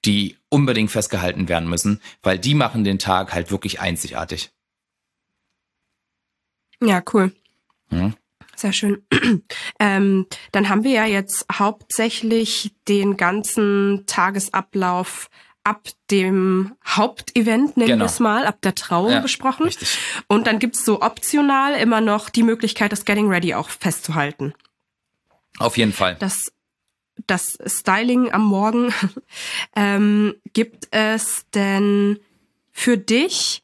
unbedingt festgehalten werden müssen, weil die machen den Tag halt wirklich einzigartig.
Ja, cool.
Mhm.
Sehr schön. ähm, dann haben wir ja jetzt hauptsächlich den ganzen Tagesablauf ab dem Hauptevent, nennen
Genau.
wir es mal, ab der Trauung
Ja,
besprochen.
richtig.
Und dann gibt's so optional immer noch die Möglichkeit, das Getting Ready auch festzuhalten.
Auf jeden Fall.
Das, das Styling am Morgen, ähm, gibt es denn für dich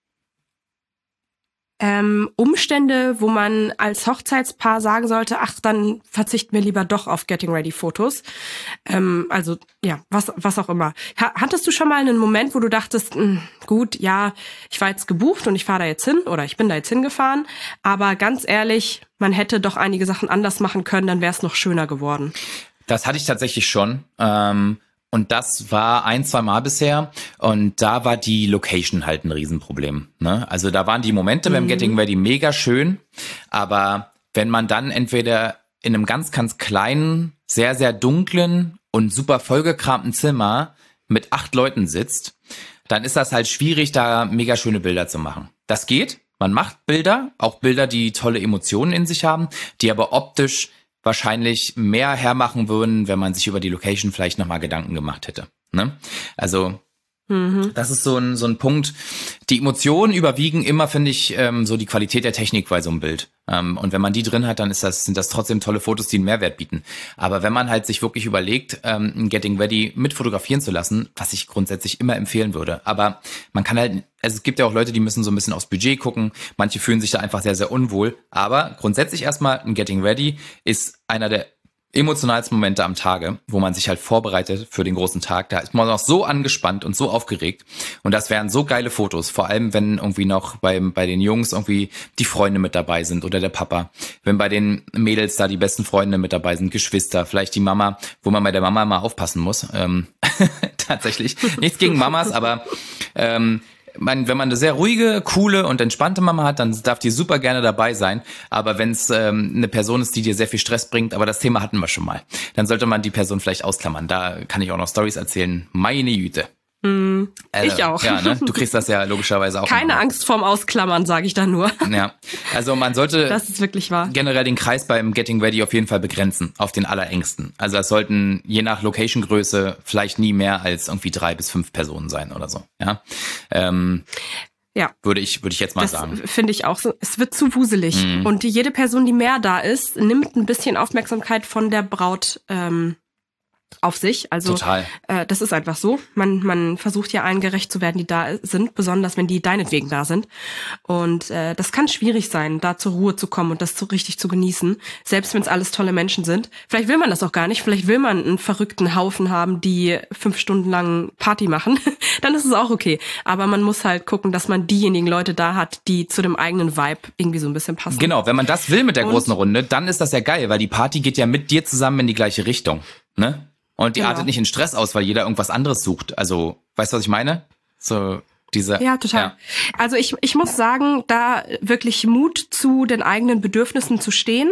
Ähm, Umstände, wo man als Hochzeitspaar sagen sollte, ach, dann verzichten wir lieber doch auf Getting-Ready-Fotos. Ähm, also, ja, was was auch immer. Ha- hattest du schon mal einen Moment, wo du dachtest, mh, gut, ja, ich war jetzt gebucht und ich fahre da jetzt hin oder ich bin da jetzt hingefahren, aber ganz ehrlich, man hätte doch einige Sachen anders machen können, dann wäre es noch schöner geworden.
Das hatte ich tatsächlich schon. Ähm, und das war ein, zwei Mal bisher. Und da war die Location halt ein Riesenproblem. Ne? Also da waren die Momente mhm. beim Getting Ready mega schön. Aber wenn man dann entweder in einem ganz, ganz kleinen, sehr, sehr dunklen und super vollgekramten Zimmer mit acht Leuten sitzt, dann ist das halt schwierig, da mega schöne Bilder zu machen. Das geht. Man macht Bilder, auch Bilder, die tolle Emotionen in sich haben, die aber optisch wahrscheinlich mehr hermachen würden, wenn man sich über die Location vielleicht nochmal Gedanken gemacht hätte. Ne? Also mhm. das ist so ein so ein Punkt. Die Emotionen überwiegen immer, finde ich, ähm, so die Qualität der Technik bei so einem Bild. Ähm, und wenn man die drin hat, dann ist das sind das trotzdem tolle Fotos, die einen Mehrwert bieten. Aber wenn man halt sich wirklich überlegt, ähm, ein Getting Ready mit fotografieren zu lassen, was ich grundsätzlich immer empfehlen würde. Aber man kann halt, also es gibt ja auch Leute, die müssen so ein bisschen aufs Budget gucken. Manche fühlen sich da einfach sehr, sehr unwohl. Aber grundsätzlich erstmal ein Getting Ready ist einer der emotionalsten Momente am Tage, wo man sich halt vorbereitet für den großen Tag. Da ist man noch so angespannt und so aufgeregt. Und das wären so geile Fotos. Vor allem, wenn irgendwie noch bei, bei den Jungs irgendwie die Freunde mit dabei sind oder der Papa. Wenn bei den Mädels da die besten Freunde mit dabei sind, Geschwister, vielleicht die Mama, wo man bei der Mama mal aufpassen muss. Ähm, tatsächlich. Nichts gegen Mamas, aber ähm, Man, wenn man eine sehr ruhige, coole und entspannte Mama hat, dann darf die super gerne dabei sein. Aber wenn es ähm, eine Person ist, die dir sehr viel Stress bringt, aber das Thema hatten wir schon mal, dann sollte man die Person vielleicht ausklammern. Da kann ich auch noch Storys erzählen. Meine Güte.
Mm,
also,
ich auch.
Ja, ne? Du kriegst das ja logischerweise auch.
Keine Angst vorm Ausklammern, sage ich da nur.
Ja, also man sollte
das ist wirklich wahr.
Generell den Kreis beim Getting Ready auf jeden Fall begrenzen, auf den allerengsten. Also es sollten je nach Location-Größe vielleicht nie mehr als irgendwie drei bis fünf Personen sein oder so. Ja, ähm, ja. würde ich würde ich jetzt mal
das
sagen.
Finde ich auch so. Es wird zu wuselig mhm. und die, jede Person, die mehr da ist, nimmt ein bisschen Aufmerksamkeit von der Braut ähm, auf sich. Also
Total.
Äh, das ist einfach so. Man man versucht ja allen gerecht zu werden, die da sind, besonders wenn die deinetwegen da sind. Und äh, das kann schwierig sein, da zur Ruhe zu kommen und das so richtig zu genießen, selbst wenn es alles tolle Menschen sind. Vielleicht will man das auch gar nicht. Vielleicht will man einen verrückten Haufen haben, die fünf Stunden lang Party machen. Dann ist es auch okay. Aber man muss halt gucken, dass man diejenigen Leute da hat, die zu dem eigenen Vibe irgendwie so ein bisschen passen.
Genau, wenn man das will mit der
und,
großen Runde, dann ist das ja geil, weil die Party geht ja mit dir zusammen in die gleiche Richtung, ne? Und die genau. artet nicht in Stress aus, weil jeder irgendwas anderes sucht. Also, weißt du, was ich meine? So diese.
Ja, total. Ja. Also ich ich muss sagen, da wirklich Mut zu den eigenen Bedürfnissen zu stehen.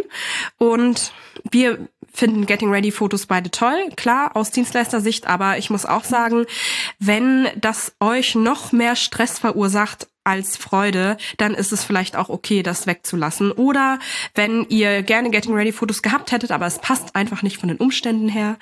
Und wir finden Getting Ready Fotos beide toll, klar, aus Dienstleistersicht. Aber ich muss auch sagen, wenn das euch noch mehr Stress verursacht als Freude, dann ist es vielleicht auch okay, das wegzulassen. Oder wenn ihr gerne Getting Ready Fotos gehabt hättet, aber es passt einfach nicht von den Umständen her.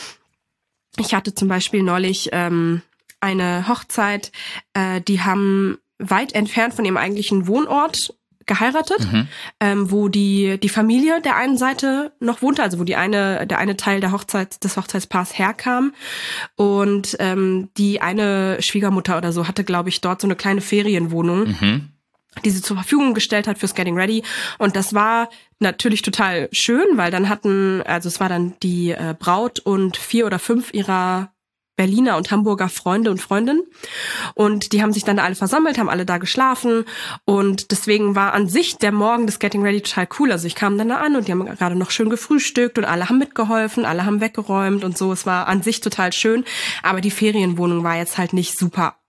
Ich hatte zum Beispiel neulich ähm, eine Hochzeit, äh, die haben weit entfernt von ihrem eigentlichen Wohnort geheiratet, mhm. ähm, wo die die Familie der einen Seite noch wohnte, also wo die eine der eine Teil der Hochzeit des Hochzeitspaars herkam und ähm, die eine Schwiegermutter oder so hatte, glaube ich, dort so eine kleine Ferienwohnung, mhm. die sie zur Verfügung gestellt hat fürs Getting Ready. Und das war natürlich total schön, weil dann hatten, also es war dann die äh, Braut und vier oder fünf ihrer Berliner und Hamburger Freunde und Freundinnen. Und die haben sich dann da alle versammelt, haben alle da geschlafen. Und deswegen war an sich der Morgen des Getting Ready total cool. Also ich kam dann da an und die haben gerade noch schön gefrühstückt und alle haben mitgeholfen, alle haben weggeräumt und so. Es war an sich total schön. Aber die Ferienwohnung war jetzt halt nicht super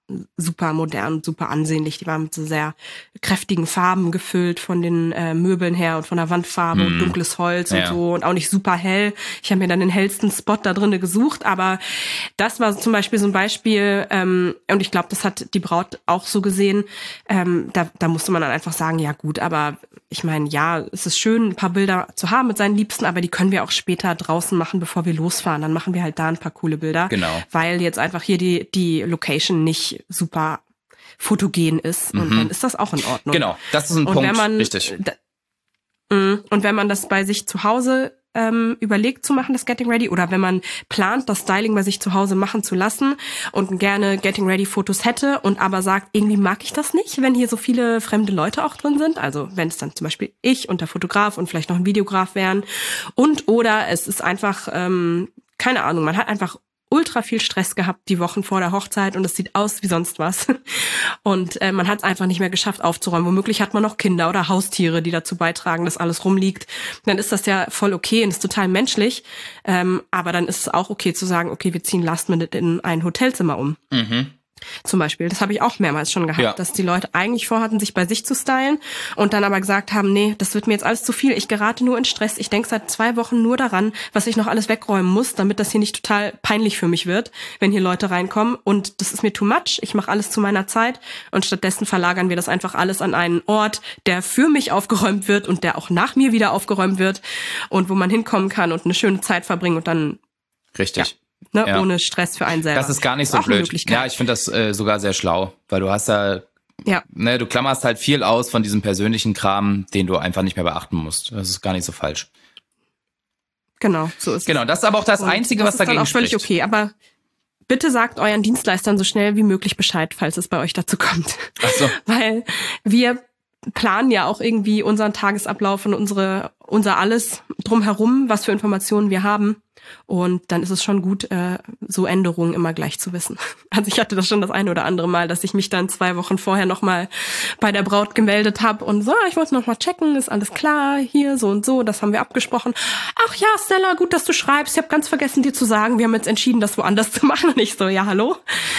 super modern, super ansehnlich. Die waren mit so sehr kräftigen Farben gefüllt von den äh, Möbeln her und von der Wandfarbe hm. und dunkles Holz ja. und so und auch nicht super hell. Ich habe mir dann den hellsten Spot da drinnen gesucht, aber das war zum Beispiel so ein Beispiel ähm, und ich glaube, das hat die Braut auch so gesehen. Ähm, da, da musste man dann einfach sagen, ja gut, aber ich meine, ja, es ist schön, ein paar Bilder zu haben mit seinen Liebsten, aber die können wir auch später draußen machen, bevor wir losfahren. Dann machen wir halt da ein paar coole Bilder.
Genau.
Weil jetzt einfach hier die, die Location nicht super fotogen ist. Und mhm. dann ist das auch in Ordnung.
Genau, das ist ein
und
Punkt,
wenn man,
richtig.
Da, und wenn man das bei sich zu Hause ähm, überlegt zu machen, das Getting Ready, oder wenn man plant, das Styling bei sich zu Hause machen zu lassen und gerne Getting Ready Fotos hätte und aber sagt, irgendwie mag ich das nicht, wenn hier so viele fremde Leute auch drin sind, also wenn es dann zum Beispiel ich und der Fotograf und vielleicht noch ein Videograf wären und oder es ist einfach, ähm, keine Ahnung, man hat einfach ultra viel Stress gehabt die Wochen vor der Hochzeit und es sieht aus wie sonst was. Und äh, man hat es einfach nicht mehr geschafft aufzuräumen. Womöglich hat man noch Kinder oder Haustiere, die dazu beitragen, dass alles rumliegt. Dann ist das ja voll okay und ist total menschlich. Ähm, aber dann ist es auch okay zu sagen, okay, wir ziehen last minute in ein Hotelzimmer um. Mhm. Zum Beispiel. Das habe ich auch mehrmals schon gehabt, ja. dass die Leute eigentlich vorhatten, sich bei sich zu stylen und dann aber gesagt haben, nee, das wird mir jetzt alles zu viel. Ich gerate nur in Stress. Ich denke seit zwei Wochen nur daran, was ich noch alles wegräumen muss, damit das hier nicht total peinlich für mich wird, wenn hier Leute reinkommen. Und das ist mir too much. Ich mache alles zu meiner Zeit und stattdessen verlagern wir das einfach alles an einen Ort, der für mich aufgeräumt wird und der auch nach mir wieder aufgeräumt wird und wo man hinkommen kann und eine schöne Zeit verbringen und dann...
Richtig.
Ja. Ne,
ja.
ohne Stress für einen selber.
Das ist gar nicht so
auch
blöd. Ja, ich finde das äh, sogar sehr schlau, weil du hast ja,
ja,
ne, du klammerst halt viel aus von diesem persönlichen Kram, den du einfach nicht mehr beachten musst. Das ist gar nicht so falsch.
Genau, so ist
Genau, das ist aber auch das
Und
Einzige,
das
was dagegen
spricht. Das ist dann auch völlig
spricht.
okay, aber bitte sagt euren Dienstleistern so schnell wie möglich Bescheid, falls es bei euch dazu kommt.
Ach so.
Weil wir planen ja auch irgendwie unseren Tagesablauf und unsere unser alles drumherum, was für Informationen wir haben. Und dann ist es schon gut, äh, so Änderungen immer gleich zu wissen. Also ich hatte das schon das eine oder andere Mal, dass ich mich dann zwei Wochen vorher nochmal bei der Braut gemeldet habe und so, ich wollte nochmal checken, ist alles klar, hier so und so, das haben wir abgesprochen. Ach ja, Stella, gut, dass du schreibst. Ich habe ganz vergessen, dir zu sagen, wir haben jetzt entschieden, das woanders zu machen. Und ich so, ja, hallo?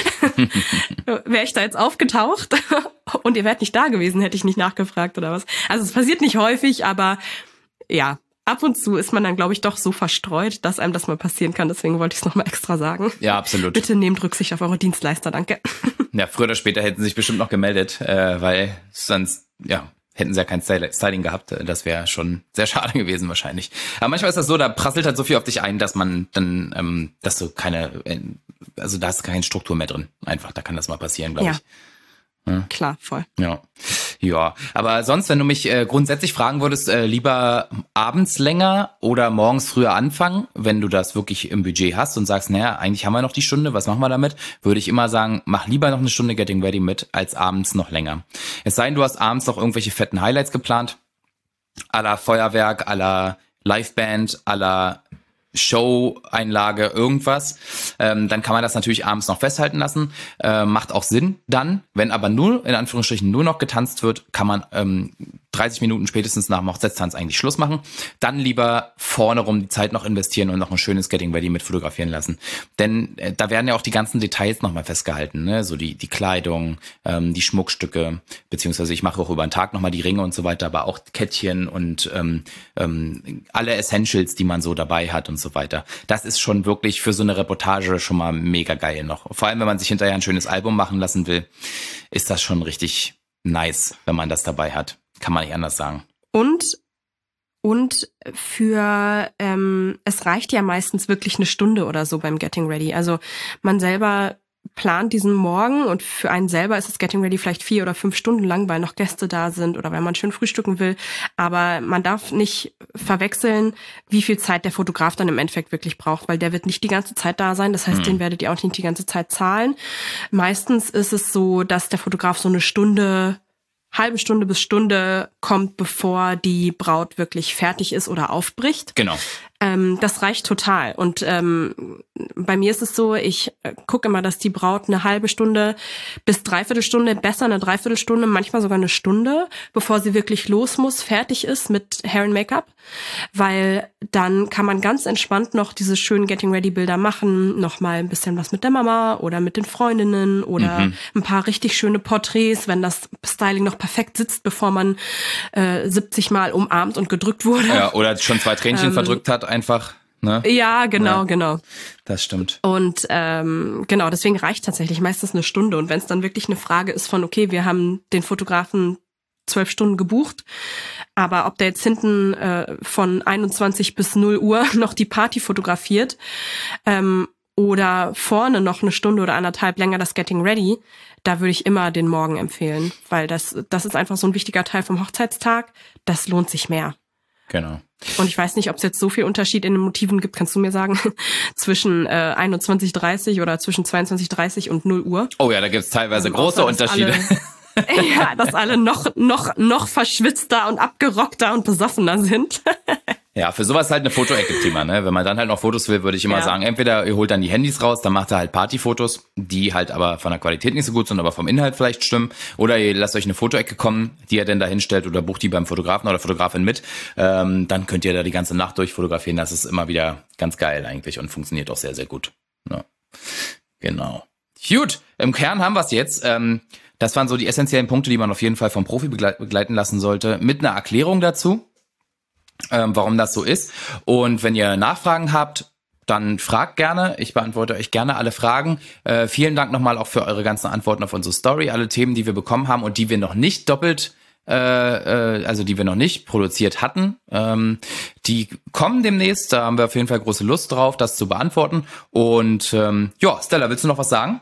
Wäre ich da jetzt aufgetaucht und ihr wärt nicht da gewesen, hätte ich nicht nachgefragt oder was. Also es passiert nicht häufig, aber ja, ab und zu ist man dann, glaube ich, doch so verstreut, dass einem das mal passieren kann. Deswegen wollte ich es nochmal extra sagen.
Ja, absolut.
Bitte nehmt Rücksicht auf eure Dienstleister, danke.
Ja, früher oder später hätten sie sich bestimmt noch gemeldet, äh, weil sonst, ja, hätten sie ja kein Styling gehabt. Das wäre schon sehr schade gewesen wahrscheinlich. Aber manchmal ist das so, da prasselt halt so viel auf dich ein, dass man dann, ähm, dass du keine, also da ist keine Struktur mehr drin. Einfach, da kann das mal passieren, glaube
ja.
ich. Ja.
Klar, voll.
Ja, ja. Aber sonst, wenn du mich äh, grundsätzlich fragen würdest, äh, lieber abends länger oder morgens früher anfangen, wenn du das wirklich im Budget hast und sagst, naja, eigentlich haben wir noch die Stunde, was machen wir damit? Würde ich immer sagen, mach lieber noch eine Stunde Getting Ready mit, als abends noch länger. Es sei denn, du hast abends noch irgendwelche fetten Highlights geplant, à la Feuerwerk, à la Liveband, à la Show-Einlage, irgendwas, ähm, dann kann man das natürlich abends noch festhalten lassen. Äh, macht auch Sinn dann. Wenn aber nur, in Anführungsstrichen, nur noch getanzt wird, kann man ähm, dreißig Minuten spätestens nach dem Hochzeitstanz eigentlich Schluss machen. Dann lieber vorne rum die Zeit noch investieren und noch ein schönes Getting Ready mit fotografieren lassen. Denn äh, da werden ja auch die ganzen Details nochmal festgehalten, ne? So die die Kleidung, ähm, die Schmuckstücke, beziehungsweise ich mache auch über den Tag nochmal die Ringe und so weiter, aber auch Kettchen und ähm, ähm, alle Essentials, die man so dabei hat und so weiter. Das ist schon wirklich für so eine Reportage schon mal mega geil noch. Vor allem, wenn man sich hinterher ein schönes Album machen lassen will, ist das schon richtig nice, wenn man das dabei hat. Kann man nicht anders sagen.
Und und für ähm, es reicht ja meistens wirklich eine Stunde oder so beim Getting Ready. Also man selber plant diesen Morgen und für einen selber ist das Getting Ready vielleicht vier oder fünf Stunden lang, weil noch Gäste da sind oder weil man schön frühstücken will. Aber man darf nicht verwechseln, wie viel Zeit der Fotograf dann im Endeffekt wirklich braucht, weil der wird nicht die ganze Zeit da sein. Das heißt, hm. den werdet ihr auch nicht die ganze Zeit zahlen. Meistens ist es so, dass der Fotograf so eine Stunde halbe Stunde bis Stunde kommt, bevor die Braut wirklich fertig ist oder aufbricht.
Genau.
Ähm, das reicht total. Und ähm, bei mir ist es so, ich äh, gucke immer, dass die Braut eine halbe Stunde bis dreiviertel Stunde, besser eine Dreiviertelstunde, manchmal sogar eine Stunde, bevor sie wirklich los muss, fertig ist mit Hair and Make-up. Weil dann kann man ganz entspannt noch diese schönen Getting-Ready-Bilder machen, noch mal ein bisschen was mit der Mama oder mit den Freundinnen oder mhm. ein paar richtig schöne Porträts, wenn das Styling noch perfekt sitzt, bevor man äh, siebzig Mal umarmt und gedrückt wurde.
Ja, oder schon zwei Tränchen ähm, verdrückt hat einfach. Ne?
Ja, genau, ja, genau.
Das stimmt.
Und ähm, genau, deswegen reicht tatsächlich meistens eine Stunde. Und wenn es dann wirklich eine Frage ist von, okay, wir haben den Fotografen zwölf Stunden gebucht, aber ob der jetzt hinten äh, von einundzwanzig bis null Uhr noch die Party fotografiert ähm, oder vorne noch eine Stunde oder anderthalb länger das Getting Ready, da würde ich immer den Morgen empfehlen, weil das das ist einfach so ein wichtiger Teil vom Hochzeitstag. Das lohnt sich mehr.
Genau.
Und ich weiß nicht, ob es jetzt so viel Unterschied in den Motiven gibt, kannst du mir sagen, zwischen äh, einundzwanzig Uhr dreißig oder zwischen zweiundzwanzig Uhr dreißig und null Uhr.
Oh ja, da gibt's teilweise ähm, große Unterschiede.
Alle, ja, dass alle noch noch noch verschwitzter und abgerockter und besoffener sind.
Ja, für sowas halt eine Fotoecke prima, ne? Wenn man dann halt noch Fotos will, würde ich immer ja. sagen, entweder ihr holt dann die Handys raus, dann macht ihr halt Partyfotos, die halt aber von der Qualität nicht so gut sind, aber vom Inhalt vielleicht stimmen. Oder ihr lasst euch eine Fotoecke kommen, die ihr denn da hinstellt oder bucht die beim Fotografen oder Fotografin mit. Ähm, dann könnt ihr da die ganze Nacht durchfotografieren. Das ist immer wieder ganz geil eigentlich und funktioniert auch sehr, sehr gut. Ja. Genau. Gut, im Kern haben wir es jetzt. Ähm, das waren so die essentiellen Punkte, die man auf jeden Fall vom Profi begleiten lassen sollte, mit einer Erklärung dazu. Ähm, warum das so ist. Und wenn ihr Nachfragen habt, dann fragt gerne. Ich beantworte euch gerne alle Fragen. Äh, vielen Dank nochmal auch für eure ganzen Antworten auf unsere Story. Alle Themen, die wir bekommen haben und die wir noch nicht doppelt, äh, äh, also die wir noch nicht produziert hatten, ähm, die kommen demnächst. Da haben wir auf jeden Fall große Lust drauf, das zu beantworten. Und ähm, ja, Stella, willst du noch was sagen?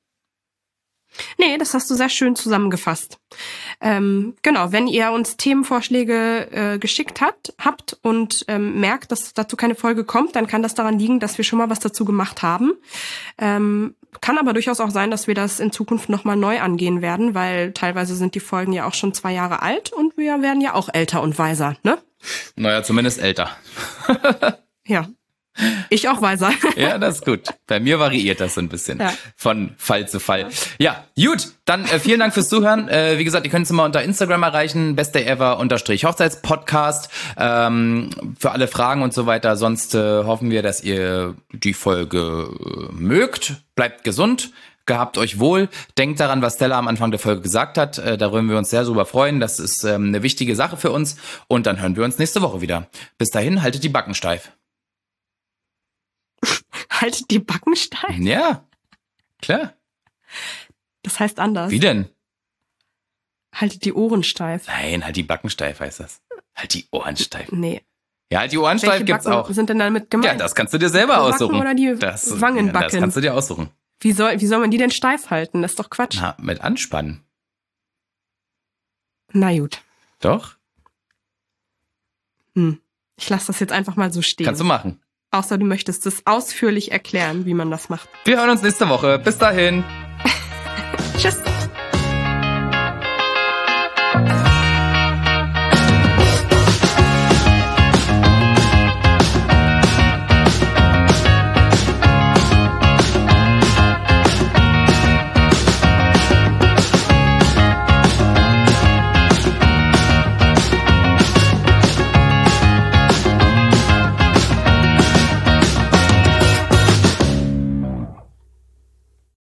Nee, das hast du sehr schön zusammengefasst. Ähm, genau, wenn ihr uns Themenvorschläge äh, geschickt habt, habt und ähm, merkt, dass dazu keine Folge kommt, dann kann das daran liegen, dass wir schon mal was dazu gemacht haben. Ähm, kann aber durchaus auch sein, dass wir das in Zukunft nochmal neu angehen werden, weil teilweise sind die Folgen ja auch schon zwei Jahre alt und wir werden ja auch älter und weiser, ne?
Naja, zumindest älter.
Ja. Ich auch weiser.
Ja, das ist gut. Bei mir variiert das so ein bisschen ja. von Fall zu Fall. Ja, gut. Dann äh, vielen Dank fürs Zuhören. Äh, wie gesagt, ihr könnt es immer unter Instagram erreichen. bestever unterstrich Hochzeitspodcast. Ähm, für alle Fragen und so weiter. Sonst äh, hoffen wir, dass ihr die Folge äh, mögt. Bleibt gesund. Gehabt euch wohl. Denkt daran, was Stella am Anfang der Folge gesagt hat. Äh, da würden wir uns sehr drüber freuen. Das ist ähm, eine wichtige Sache für uns. Und dann hören wir uns nächste Woche wieder. Bis dahin, haltet die Backen steif.
Haltet die Backen steif?
Ja, klar.
Das heißt anders.
Wie denn?
Haltet die Ohren steif.
Nein, halt die Backen steif heißt das. Halt die Ohren steif.
Nee.
Ja, halt die Ohren steif
Welche
gibt's
Backen
auch.
sind denn damit gemeint?
Ja, das kannst du dir selber
die
aussuchen.
Backen oder die
das,
Wangenbacken?
Ja, das kannst du dir aussuchen.
Wie soll, wie soll man die denn steif halten? Das ist doch Quatsch.
Na, mit anspannen.
Na gut.
Doch?
Hm. Ich lasse das jetzt einfach mal so stehen.
Kannst du machen.
Außer du möchtest es ausführlich erklären, wie man das macht.
Wir hören uns nächste Woche. Bis dahin.
Tschüss.